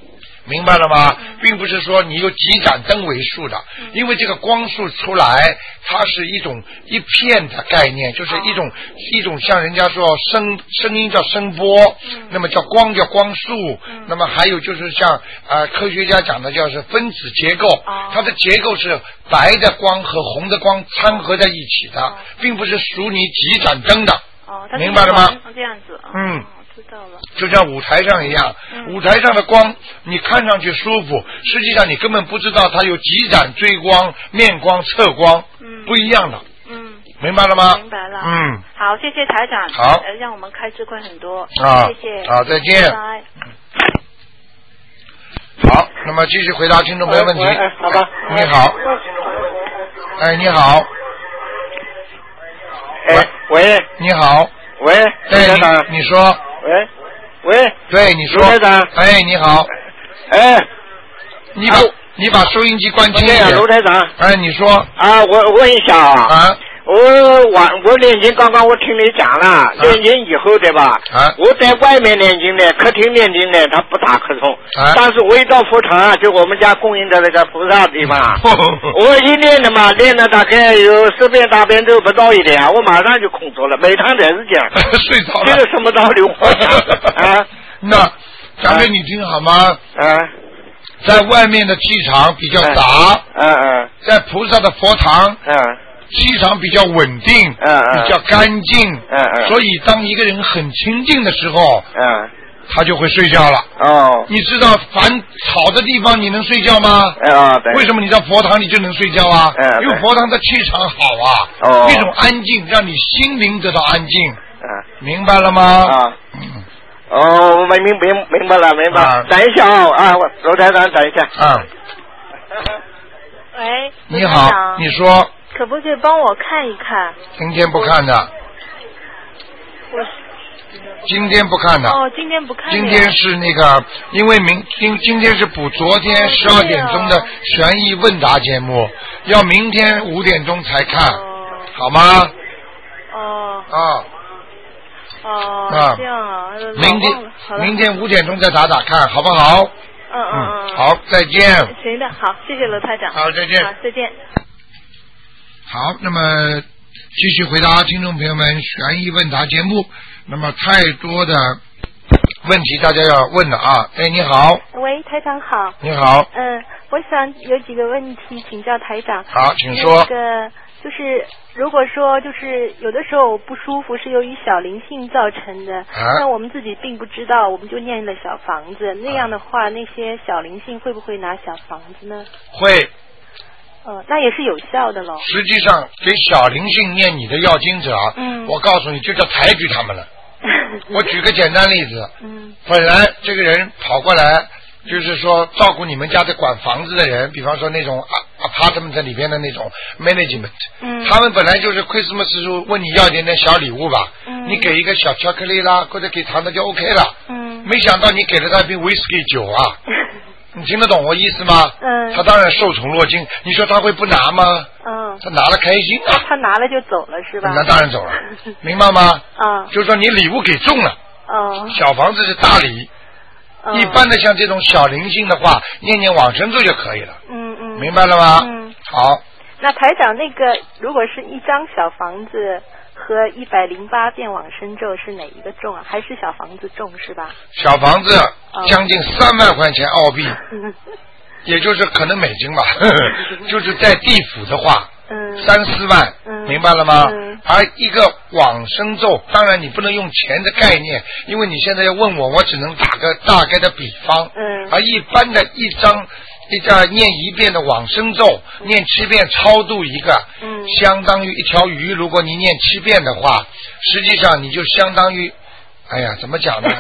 明白了吗？并不是说你有几盏灯为数的，因为这个光束出来，它是一种一片的概念，就是一种像人家说声音叫声波，那么叫光叫光束，那么还有就是像科学家讲的叫是分子结构，它的结构是白的光和红的光掺合在一起的，并不是数你几盏灯的。明白了吗？ 这样子。知道了。 就像舞台上一样，舞台上的光你看上去舒服，实际上你根本不知道它有几盏追光、面光、侧光，不一样的。明白了吗？ 明白了。好，谢谢台长。 好， 让我们开智慧很多。 谢谢。 好，再见。 拜拜。 好，那么继续回答听众朋友问题。 好吧。 你好。你好。 喂。 你好。 喂， 对，你说。 喂。 对，你说。 台长。 你好。你把收音机关轻一点。 卢台长。 你说。 我问一下我念经，刚刚我听你讲了，念经以后对吧？我在外面念经呢，客厅念经呢，它不大可通。但是我一到佛堂就我们家供应的那个菩萨地方，我一念的嘛，念了大概有10遍大遍都不到一点，我马上就空着了，每趟都是这样。 睡着了。 这个什么道理？我想那讲给你听好吗？在外面的气场比较杂，在菩萨的佛堂，气场比较稳定，比较干净，所以当一个人很清静的时候，他就会睡觉了。你知道凡吵的地方你能睡觉吗？ 对。 为什么你到佛堂你就能睡觉啊？因为佛堂的气场好啊，那种安静让你心灵得到安静。明白了吗？ 明白了。等一下罗台长，等一下。 喂。 你好，你说。 可不可以帮我看一看？ 今天不看的。今天不看的。 今天不看的。 今天是那个，因为今天是补昨天12点钟的悬疑问答节目，要明天5点钟才看，好吗？ 这样啊。 明天5点钟再打看，好不好？好，再见。 行的，好，谢谢罗台长。 好，再见。 好，再见。 好，那么继续回答听众朋友们悬疑问答节目。那么太多的问题大家要问的啊。你好。 喂，台长好。 你好。 我想有几个问题请教台长。 好，请说。 就是如果说就是有的时候不舒服是由于小灵性造成的，那我们自己并不知道，我们就念了小房子，那样的话那些小灵性会不会拿小房子呢？ 会。 那也是有效的咯。 实际上给小灵性念你的要经者，我告诉你就叫抬举他们了。我举个简单例子，本来这个人跑过来就是说照顾你们家的管房子的人，比方说那种apartment 里边的那种 management，他们本来就是 Christmas 时候问你要点点小礼物吧，你给一个小巧克力啦或者给糖的就 OK 了，没想到你给了他一瓶 whisky 酒啊。你听得懂我意思吗？他当然受宠若惊，你说他会不拿吗？他拿了开心啊。 他拿了就走了是吧？ 那当然走了，明白吗？就是说你礼物给中了，小房子是大礼，一般的像这种小灵性的话，念念往生咒就可以了。明白了吗？好。 那台长，那个如果是一张小房子和108遍往生咒是哪一个重啊？还是小房子重是吧？ 小房子将近3万块钱澳币，也就是可能美金吧，就是在地府的话，3-4万，明白了吗？而一个往生咒，当然你不能用钱的概念，因为你现在要问我只能打个大概的比方，而一般的念1遍的往生咒，念7遍超度一个，相当于一条鱼，如果你念7遍的话，实际上你就相当于，哎呀，怎么讲呢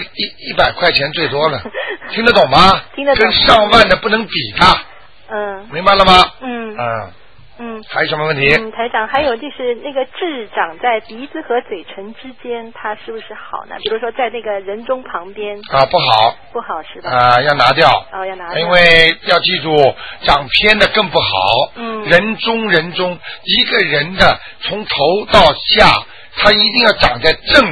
？100块钱最多了，听得懂吗？ 听得懂。 跟上万的不能比它。明白了吗？还有什么问题？ 台长，还有就是那个痣长在鼻子和嘴唇之间，它是不是好呢？比如说在那个人中旁边。 不好。 不好是吧？ 要拿掉。 要拿掉。 因为要记住，长偏的更不好。人中，一个人的从头到下，他一定要长在正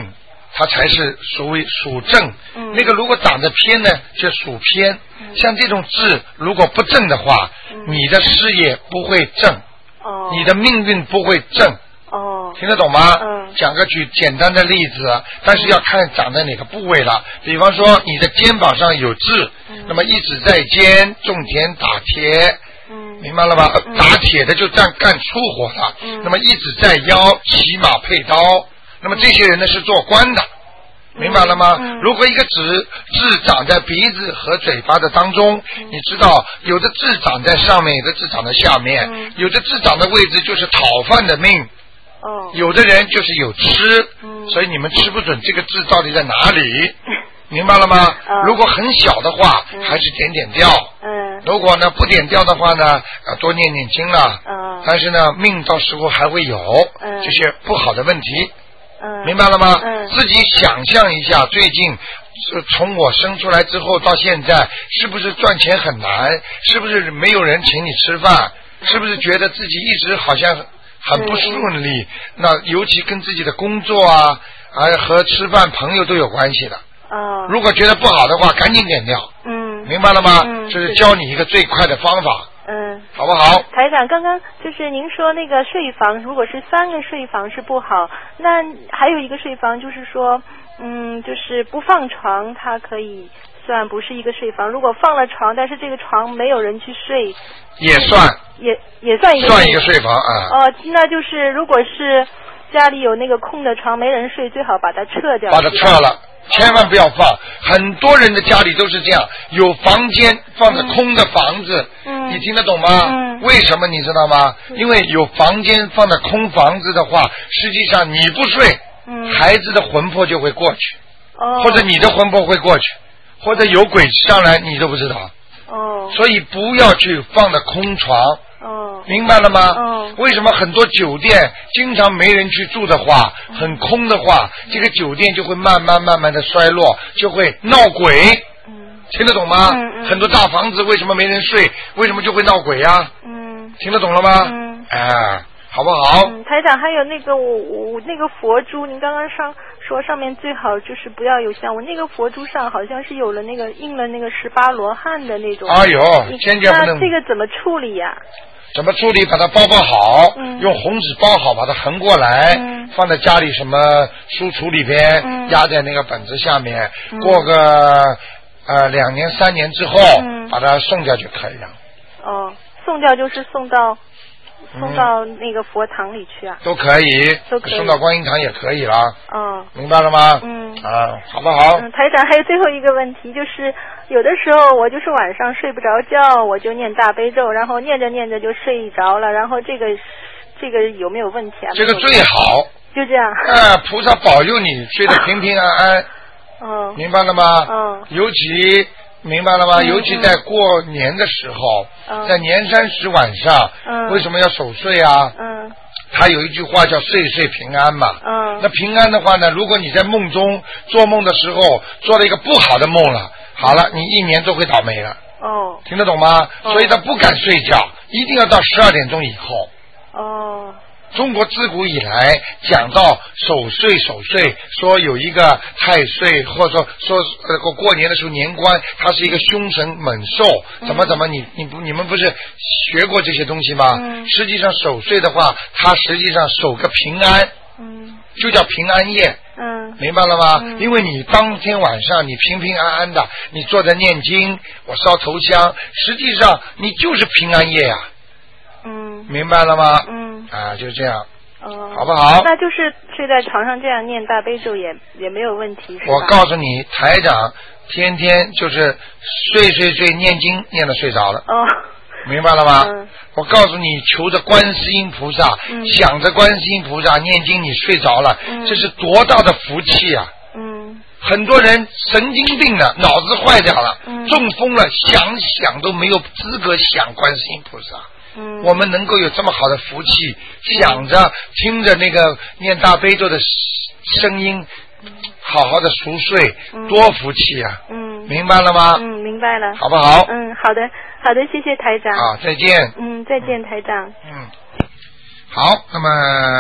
它才是属正。那个如果长得偏呢，就属偏。像这种痣如果不正的话，你的事业不会正，你的命运不会正。听得懂吗？讲个简单的例子，但是要看长在哪个部位了。比方说你的肩膀上有痣，那么一直在肩，种田打铁，明白了吗？打铁的就干粗活的，那么一直在腰，骑马配刀，那么这些人呢是做官的，明白了吗？如果一个痣长在鼻子和嘴巴的当中，你知道有的痣长在上面，有的痣长在下面，有的痣长的位置就是讨饭的命，有的人就是有吃，所以你们吃不准这个痣到底在哪里，明白了吗？如果很小的话，还是点掉。如果呢不点掉的话呢，多念念经了。但是呢，命到时候还会有这些不好的问题。明白了吗？自己想象一下，最近从我生出来之后到现在，是不是赚钱很难？是不是没有人请你吃饭？是不是觉得自己一直好像很不顺利？那尤其跟自己的工作啊，和吃饭朋友都有关系的。如果觉得不好的话，赶紧点掉。明白了吗？这是教你一个最快的方法。好不好？ 台长，刚刚就是您说那个睡房，如果是3个睡房是不好，那还有一个睡房就是说，就是不放床，它可以算不是一个睡房。如果放了床，但是这个床没有人去睡， 也算， 也算一个睡房啊。 那就是如果是家里有那个空的床没人睡，最好把它撤掉。 把它撤了。千万不要放，很多人的家里都是这样，有房间放着空的房子，你听得懂吗？为什么你知道吗？因为有房间放着空房子的话，实际上你不睡，孩子的魂魄就会过去，或者你的魂魄会过去，或者有鬼上来你都不知道。所以不要去放着空床。明白了吗？为什么很多酒店经常没人去住的话，很空的话，这个酒店就会慢慢的衰落，就会闹鬼。听得懂吗？很多大房子为什么没人睡？为什么就会闹鬼啊？听得懂了吗？好不好？ 台长，还有那个我那个佛珠，您刚刚说上面最好就是不要有像我那个佛珠上好像是有了那个印了那个18罗汉的那种。 坚决不能。 那这个怎么处理呀？ 怎么处理？把它包好，用红纸包好，把它横过来，放在家里什么书橱里边，压在那个本子下面，过个2年3年之后，把它送掉就可以了。 送掉就是送到那个佛堂里去啊？ 都可以，送到观音堂也可以了。明白了吗？好不好？ 台长，还有最后一个问题，就是有的时候我就是晚上睡不着觉，我就念大悲咒，然后念着念着就睡着了，然后这个有没有问题啊？ 这个最好。 就这样。 菩萨保佑你睡得平平安安。明白了吗？尤其。明白了吗？尤其在过年的时候，在年30晚上，为什么要守岁啊？他有一句话叫岁岁平安嘛。那平安的话呢，如果你在梦中做梦的时候做了一个不好的梦了，好了，你1年都会倒霉了。听得懂吗？所以他不敢睡觉，一定要到12点钟以后。中国自古以来讲到守岁，说有一个太岁，或者说过年的时候年关，它是一个凶神猛兽，怎么你们不是学过这些东西吗？实际上守岁的话，它实际上守个平安，就叫平安夜。明白了吗？因为你当天晚上你平平安安的，你坐在念经，我烧头香，实际上你就是平安夜呀。明白了吗？就这样。好不好？ 那就是睡在床上这样念大悲咒也没有问题，是吧？ 我告诉你，台长天天就是睡念经念得睡着了。明白了吗？我告诉你，求着观世音菩萨，想着观世音菩萨念经，你睡着了，这是多大的福气啊！很多人神经病了，脑子坏掉了，中风了，想都没有资格想观世音菩萨。我们能够有这么好的福气，想着听着那个念大悲咒的声音，好好的熟睡，多福气啊！明白了吗？ 明白了。 好不好？ 好的，谢谢台长。 再见。 再见，台长。 好，那么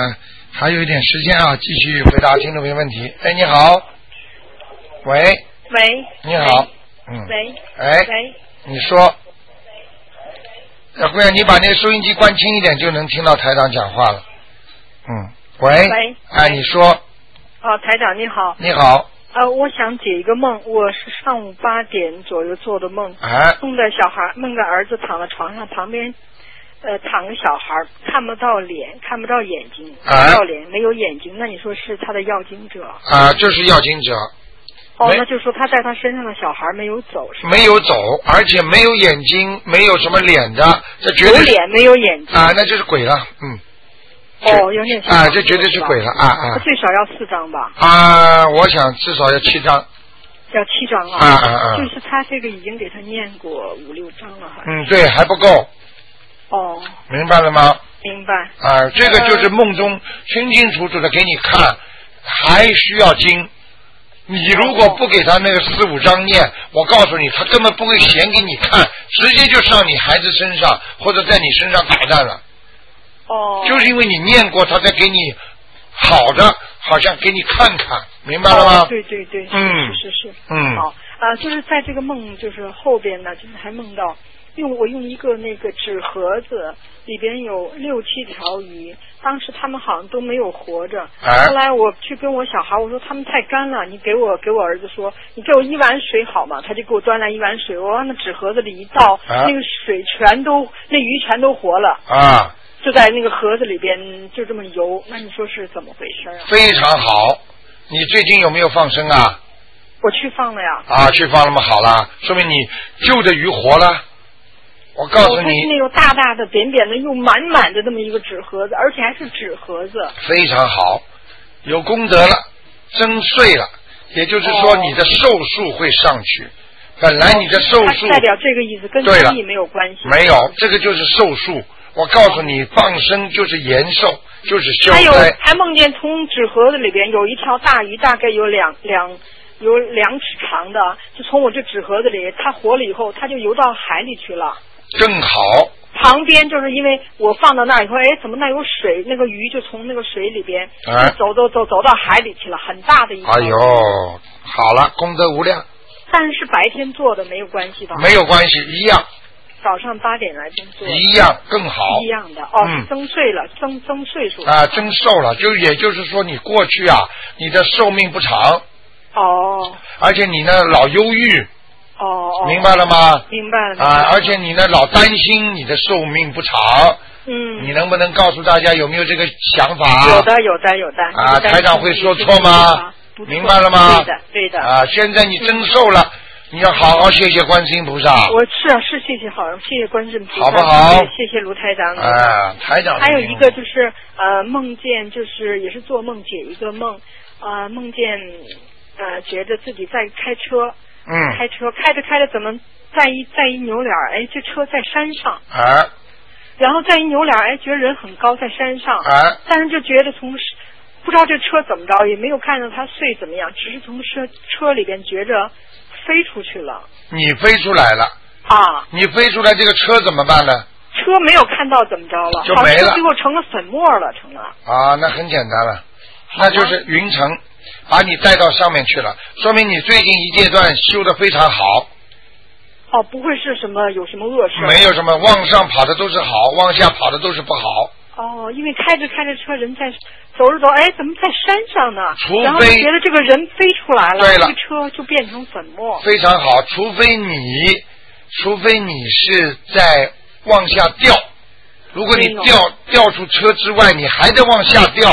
还有一点时间啊，继续回答听众朋友问题。哎，你好。喂。 喂。 你好。 喂。 哎。 喂。 你说。姑娘，你把那个收音机关轻一点，就能听到台长讲话了。喂。 喂。 哎，你说。 台长你好。 你好。 我想解一个梦，我是上午8点左右做的梦，梦到儿子躺在床上，旁边躺个小孩，看不到脸，看不到眼睛，看不到脸，没有眼睛，那你说是他的要经者？ 就是要经者。 那就是说他在他身上的小孩没有走，是吧？ 没有走，而且没有眼睛，没有什么脸的，这绝对有脸没有眼睛那就是鬼了， 有点这绝对是鬼了最少要4张吧？ 我想至少要7张。 要7张就是他这个已经给他念过5、6张了，好像。 对，还不够。明白了吗？ 明白。 这个就是梦中清清楚楚的给你看，还需要经。你如果不给他那个4、5张念，我告诉你，他根本不会显给你看，直接就上你孩子身上或者在你身上打蛋了。就是因为你念过，他才给你好的，好像给你看看，明白了吗？ 对，是。好就是在这个梦，就是后边呢，就是还梦到我用一个那个纸盒子，里边有6、7条鱼，当时他们好像都没有活着。后来我去跟我小孩我说他们太干了，你给我儿子说你给我1碗水好吗？他就给我端来1碗水，我往那纸盒子里一倒，那个水那鱼全都活了就在那个盒子里边就这么游，那你说是怎么回事啊？ 非常好，你最近有没有放生啊？ 我去放了呀。 去放了吗？好了，说明你救的鱼活了。我告诉你， 是那种大大的、扁扁的，又满满的这么一个纸盒子，而且还是纸盒子。 非常好，有功德了，增岁了，也就是说你的寿数会上去。本来你的寿数代表这个意思，跟生意没有关系。 没有，这个就是寿数。我告诉你，放生就是延寿，就是消灾。 还梦见从纸盒子里边有一条大鱼，大概有2尺长的，就从我这纸盒子里，它活了以后，它就游到海里去了。 正好。 旁边就是因为我放到那儿以后，怎么那有水？那个鱼就从那个水里边走到海里去了，很大的一条。 好了，功德无量。 但是白天做的没有关系吧？ 没有关系，一样。 早上8点来做一样更好， 一样的增岁了，增岁数增寿了，也就是说你过去你的寿命不长而且你呢老忧郁明白了吗？ 明白了而且你呢老担心你的寿命不长你能不能告诉大家有没有这个想法？ 有的台长会说错吗？明白了吗？ 对的现在你增寿了你要好好谢谢观世音菩萨。 我是谢谢观世音菩萨， 好不好？ 谢谢卢台长。 台长。 还有一个就是梦见，就是也是做梦解一个梦，梦见觉得自己在开车，开着怎么在一扭脸，这车在山上，然后在一扭脸，觉得人很高在山上，但是就觉得不知道这车怎么着，也没有看到它碎怎么样，只是从车里边觉着飞出去了。你飞出来了你飞出来，这个车怎么办呢？ 车没有看到怎么着了， 就没了， 最后成了粉末了，成了。 那很简单了，那就是云层把你带到上面去了，说明你最近一阶段修得非常好。 不会是有什么恶事？ 没有什么，往上跑的都是好，往下跑的都是不好。 因为开着车，人在走着走，怎么在山上呢？然后觉得这个人飞出来了，这个车就变成粉末。 非常好，除非你是在往下掉，如果你掉出车之外，你还在往下掉，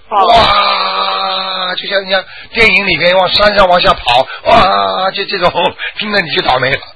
哇，就像人家电影里面往山上往下跑，哇，这种听了你就倒霉了。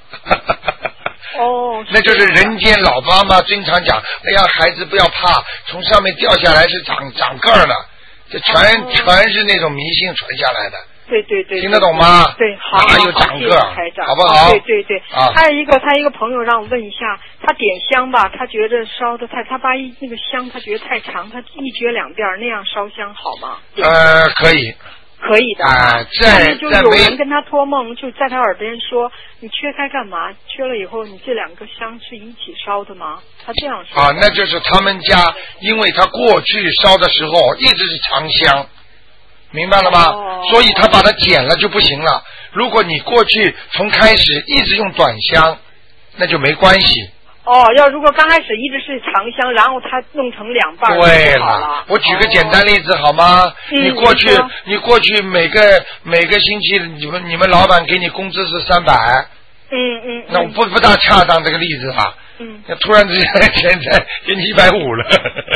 那就是人间老妈妈经常讲，孩子不要怕，从上面掉下来是长个儿的，这全是那种迷信传下来的。 对， 听得懂吗？ 对，好， 哪有长个儿，好不好？ 对。还有他一个朋友让我问一下，他点香吧，他觉得烧的他把那个香他觉得太长，他一绝2遍那样烧香好吗？ 可以。 可以的。就有人跟他托梦，就在他耳边说：“你缺开干嘛？缺了以后，你这2个香是一起烧的吗？”他这样说。 那就是他们家，因为他过去烧的时候一直是长香，明白了吗？所以他把它剪了就不行了。如果你过去从开始一直用短香，那就没关系。 如果刚开始一直是长香，然后他弄成2半， 对了。我举个简单例子好吗？你过去每个星期你们老板给你工资是300，那我不大恰当这个例子啊。那突然之间现在给你150了。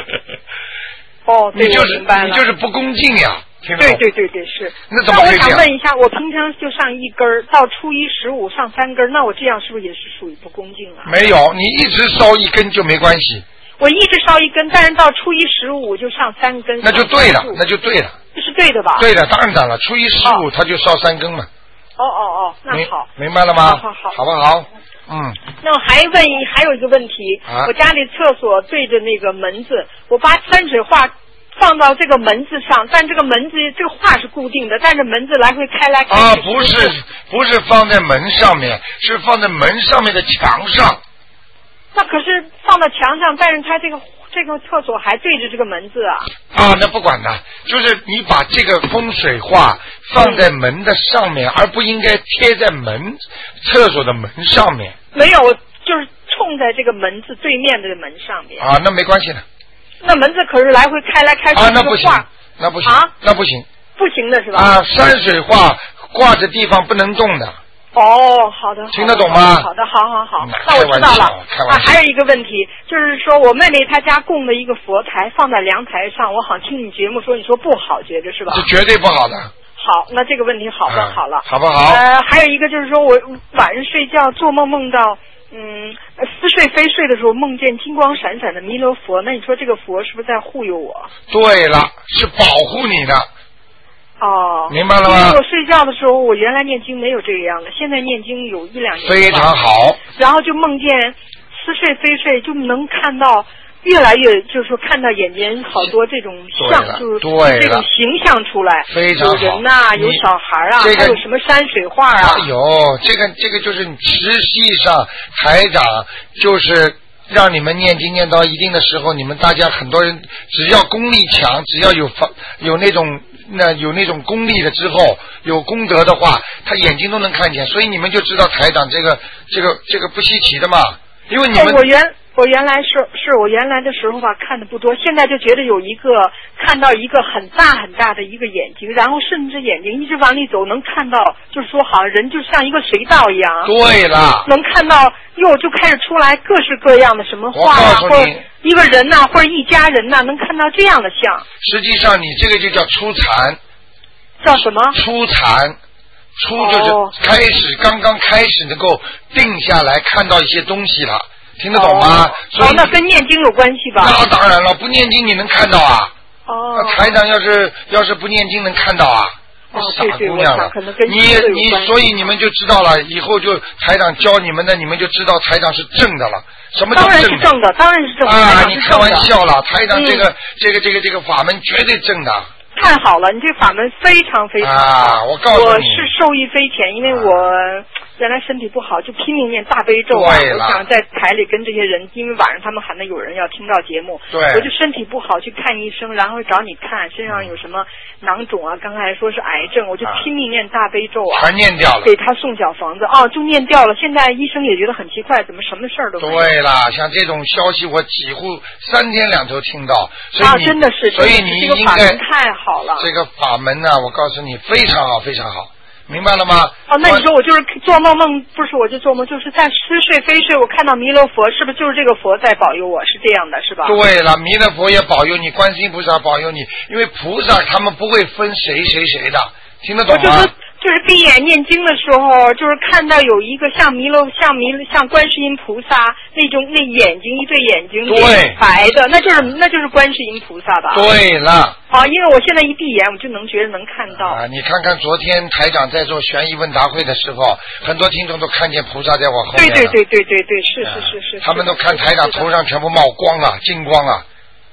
对，我明白了。 你就是不恭敬呀。 对，是。 那我想问一下，我平常就上1根，到初一15上3根，那我这样是不是也是属于不恭敬啊？ 没有，你一直烧1根就没关系。 我一直烧1根，但是到初一15就上3根。 那就对了。 这是对的吧？ 对的，当然了，初一15他就烧3根嘛。 那好。 明白了吗？好不好？ 那我还有一个问题，我家里厕所对着那个门子，我把山水画放到这个门子上，但这个门子这个画是固定的，但是门子来回开来开去。 不是放在门上面，是放在门上面的墙上。 那可是放到墙上，但是它这个厕所还对着这个门子啊。 那不管的，就是你把这个风水画放在门的上面，而不应该贴在厕所的门上面。 没有，就是冲在这个门子对面的门上面。 那没关系的。 那门子可是来回开来开去， 那不行，那不行， 不行的是吧？ 山水画挂着地方不能动的。 好的。 听得懂吗？ 好的，好。那我知道了。还有一个问题，就是说我妹妹她家供的一个佛台放在凉台上，我好像听你节目说你说不好，觉着是吧？ 这绝对不好的。 好，那这个问题好了， 好不好？ 还有一个就是说我晚上睡觉做梦到。似睡非睡的时候梦见金光闪闪的弥勒佛，那你说这个佛是不是在护佑我？对了，是保护你的。明白了吗？ 因为我睡觉的时候，我原来念经没有这个样的，现在念经有1-2年。 非常好。 然后就梦见似睡非睡，就能看到越来越，就是说看到眼前好多这种像，就是这种形象出来， 非常好。 有人有小孩还有什么山水画这个就是实际上台长就是让你们念经念到一定的时候，你们大家很多人只要功力强，只要有那种功力的之后，有功德的话，他眼睛都能看见，所以你们就知道台长这个不稀奇的嘛，因为你们。 我原来我原来的时候看的不多，现在就觉得看到一个很大很大的一个眼睛，然后顺着眼睛一直往里走，能看到，就是说好像人就像一个隧道一样。 对了。 能看到就开始出来各式各样的什么画或者一个人或者一家人能看到这样的像。 实际上你这个就叫初禅。 叫什么？ 初禅。初就是刚刚开始能够定下来看到一些东西了。听得懂吗？ 那跟念经有关系吧？ 那当然了，不念经你能看到啊？台长要是不念经能看到啊？傻姑娘了，所以你们就知道了，以后就台长教你们的，你们就知道台长是正的了。什么叫正的？ 当然是正的。 你开玩笑了，台长这个法门绝对正的。 太好了，你这法门非常非常好。 我告诉你， 我是受益匪浅，因为我原来身体不好，就拼命念大悲咒我想在台里跟这些人，因为晚上他们喊的有人要听到节目，我就身体不好去看医生，然后找你看身上有什么囊肿刚才说是癌症，我就拼命念大悲咒全念掉了， 给他送小房子就念掉了。现在医生也觉得很奇怪，怎么什么事儿都没有。 对啦，像这种消息我几乎3天2头听到，所以真的是， 所以你应该太好了。 这个法门呢，我告诉你非常好，非常好。明白了吗？ 那你说我就是做梦，不是我就做梦，就是在似睡非睡，我看到弥勒佛，是不是就是这个佛在保佑我？是这样的，是吧？ 对了，弥勒佛也保佑你，观世音菩萨保佑你，因为菩萨他们不会分谁的，听得懂吗？ 就是闭眼念经的时候，就是看到有一个像观世音菩萨那眼睛一对眼睛对白的，那就是观世音菩萨吧？ 对了。 因为我现在一闭眼，我就能觉得能看到。 你看看昨天台长在做悬疑问答会的时候，很多听众都看见菩萨在我后面。 对，是。 他们都看台长头上全部冒光了，金光了。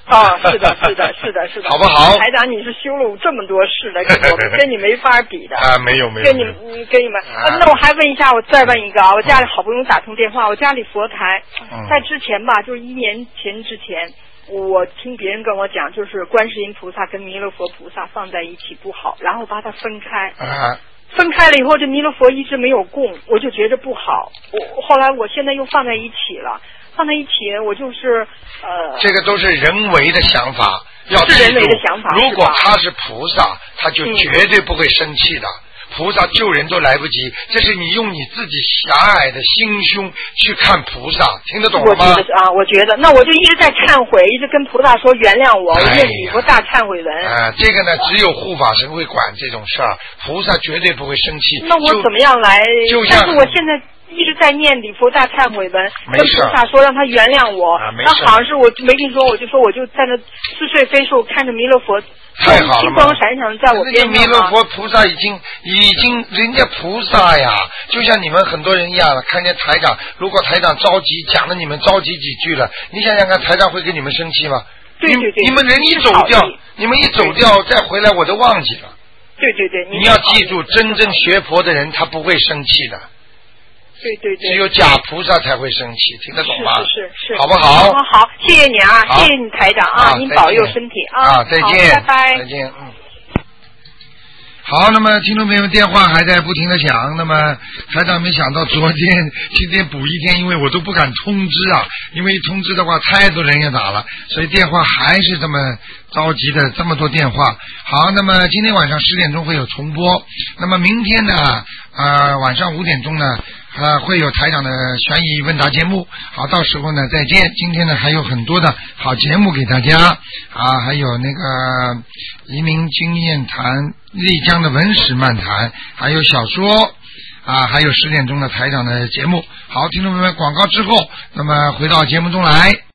哦，是的， 好不好？ 台长，你是修了这么多事的，我跟你没法比的。 没有。 跟你们，那我还问一下，我再问一个啊，我家里好不容易打通电话，我家里佛台，在之前吧，就是1年前之前，我听别人跟我讲，就是观世音菩萨跟弥勒佛菩萨放在一起不好，然后把它分开。分开了以后，这弥勒佛一直没有供，我就觉得不好。后来我现在又放在一起了。放在一起，我就是这个都是人为的想法，要记住， 是人为的想法。 如果他是菩萨，他就绝对不会生气的。菩萨救人都来不及，这是你用你自己狭隘的心胸去看菩萨，听得懂了吗？ 我觉得，那我就一直在忏悔，一直跟菩萨说原谅我，我念礼佛大忏悔文。 这个呢，只有护法神会管这种事儿，菩萨绝对不会生气。 那我怎么样来？但是我现在一直在念礼佛大忏悔文，跟菩萨说让他原谅我。那好像是我没跟你说，我就在那似睡非睡，看着弥勒佛。 太好了， 金光闪闪在我边上。 弥勒佛菩萨已经，人家菩萨呀，就像你们很多人一样了。看见台长，如果台长着急讲了你们着急几句了，你想想看，台长会跟你们生气吗？ 对， 你们人一走掉，你们一走掉再回来，我都忘记了。 对， 你要记住，真正学佛的人他不会生气的。 对， 只有假菩萨才会生气，听得懂吗？ 是， 好不好？ 好，谢谢你啊，谢谢你台长啊，您保佑身体啊， 再见， 拜拜， 再见，好，那么听众朋友们，电话还在不停的响。那么台长没想到今天补一天，因为我都不敢通知啊，因为通知的话太多人也打了，所以电话还是这么着急的，这么多电话。好，那么今天晚上10点钟会有重播，那么明天呢晚上5点钟呢会有台长的悬疑问答节目。好，到时候呢再见。今天呢还有很多的好节目给大家还有那个移民经验谈、丽江的文史漫谈，还有小说还有10点钟的台长的节目。好，听众朋友们，广告之后，那么回到节目中来。